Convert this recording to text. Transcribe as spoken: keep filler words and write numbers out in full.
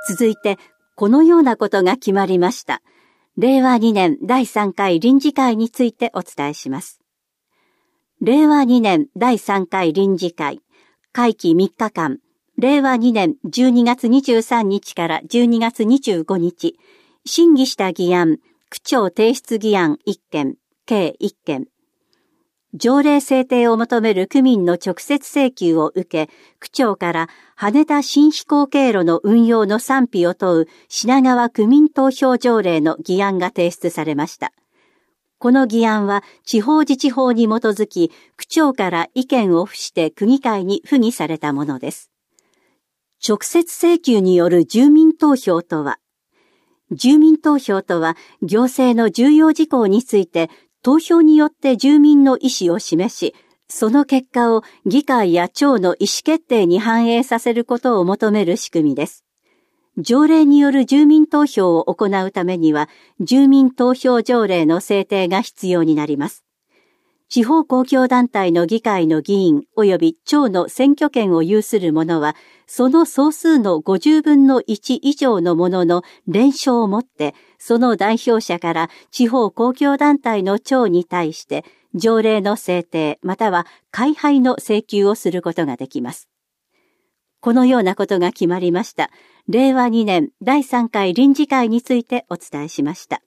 続いて、このようなことが決まりました。れいわにねんだいさんかい臨時会についてお伝えします。れいわにねんだいさんかい臨時会、会期みっかかん、れいわにねんじゅうにがつにじゅうさんにちからじゅうにがつにじゅうごにち、審議した議案、区長提出議案いっけん、計いっけん。条例制定を求める区民の直接請求を受け、区長から羽田新飛行経路の運用の賛否を問う品川区民投票条例の議案が提出されました。この議案は地方自治法に基づき、区長から意見を付して区議会に付議されたものです。直接請求による住民投票とは、住民投票とは行政の重要事項について投票によって住民の意思を示し、その結果を議会や町の意思決定に反映させることを求める仕組みです。条例による住民投票を行うためには、住民投票条例の制定が必要になります。地方公共団体の議会の議員及び町の選挙権を有する者は、その総数のごじゅうぶんのいち以上のものの連勝をもって、その代表者から地方公共団体の長に対して、条例の制定または改廃の請求をすることができます。このようなことが決まりました。れいわにねんだいさんかい臨時会についてお伝えしました。